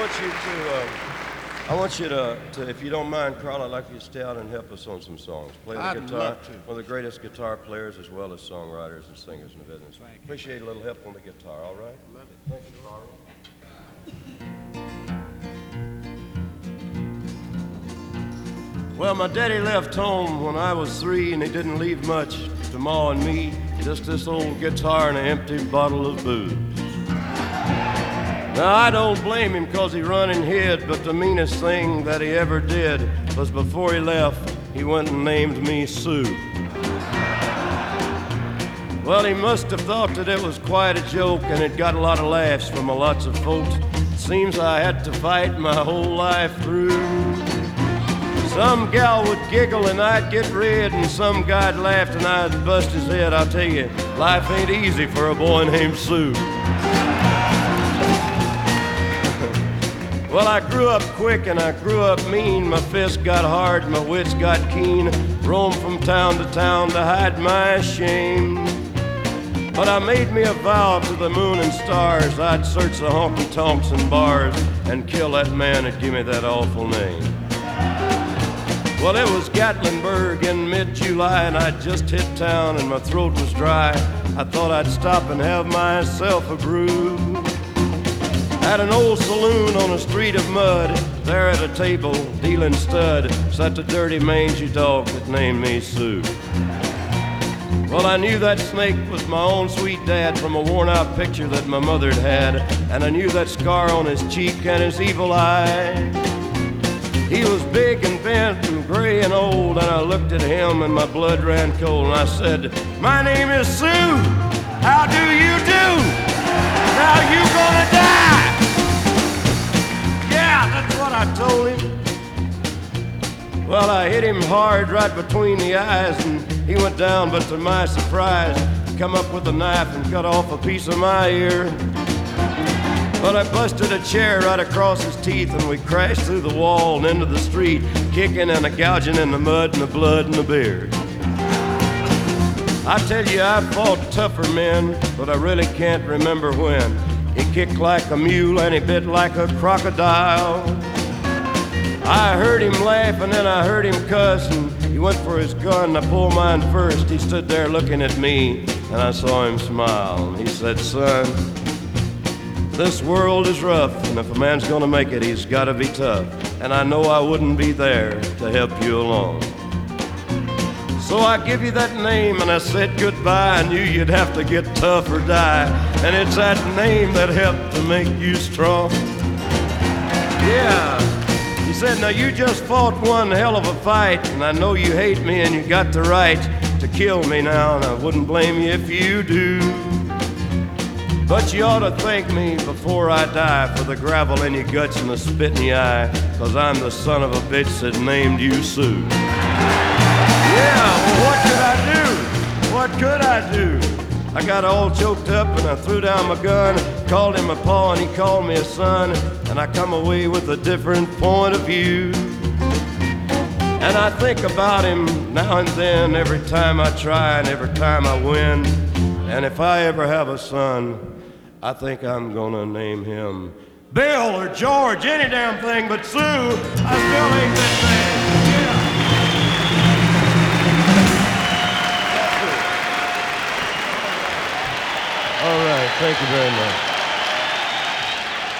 I want you to, if you don't mind, Carl, I'd like you to stay out and help us on some songs. Play the I'd guitar. love to. One of the greatest guitar players as well as songwriters and singers in the business. Thank you. Appreciate a little help on the guitar, all right? Love it. Thank you, Carl. Well, my daddy left home when I was 3, and he didn't leave much to Ma and me, just this old guitar and an empty bottle of booze. Now, I don't blame him 'cause he run and hid, but the meanest thing that he ever did was before he left, he went and named me Sue. Well, he must have thought that it was quite a joke, and it got a lot of laughs from lots of folks. Seems I had to fight my whole life through. Some gal would giggle and I'd get red, and some guy'd laugh and I'd bust his head. I'll tell you, life ain't easy for a boy named Sue. Well, I grew up quick and I grew up mean. My fists got hard, my wits got keen. Roamed from town to town to hide my shame. But I made me a vow to the moon and stars, I'd search the honky-tonks and bars and kill that man that gave me that awful name. Well, it was Gatlinburg in mid-July, and I'd just hit town and my throat was dry. I thought I'd stop and have myself a brew. At an old saloon on a street of mud, there at a table, dealing stud, sat the dirty mangy dog that named me Sue. Well, I knew that snake was my own sweet dad from a worn-out picture that my mother'd had, and I knew that scar on his cheek and his evil eye. He was big and bent and gray and old, and I looked at him and my blood ran cold, and I said, "My name is Sue. How do you do? Now you gonna die." Yeah, that's what I told him. Well, I hit him hard right between the eyes, and he went down, but to my surprise, he come up with a knife and cut off a piece of my ear. But I busted a chair right across his teeth, and we crashed through the wall and into the street, kicking and gouging in the mud and the blood and the beard. I tell you, I fought tougher men, but I really can't remember when. He kicked like a mule and he bit like a crocodile. I heard him laugh and then I heard him cuss, and he went for his gun. I pulled mine first. He stood there looking at me, and I saw him smile. And he said, "Son, this world is rough, and if a man's gonna make it, he's gotta be tough. And I know I wouldn't be there to help you along. So I give you that name, and I said goodbye. I knew you'd have to get tough or die, and it's that name that helped to make you strong." Yeah, he said, "Now you just fought one hell of a fight, and I know you hate me and you got the right to kill me now, and I wouldn't blame you if you do. But you ought to thank me before I die for the gravel in your guts and the spit in your eye, 'cause I'm the son of a bitch that named you Sue." Yeah, well, what could I do? What could I do? I got all choked up and I threw down my gun, called him a paw and he called me a son, and I come away with a different point of view. And I think about him now and then, every time I try and every time I win. And if I ever have a son, I think I'm gonna name him Bill or George, any damn thing but Sue. I still ain't that thing. Yeah. All right, thank you very much.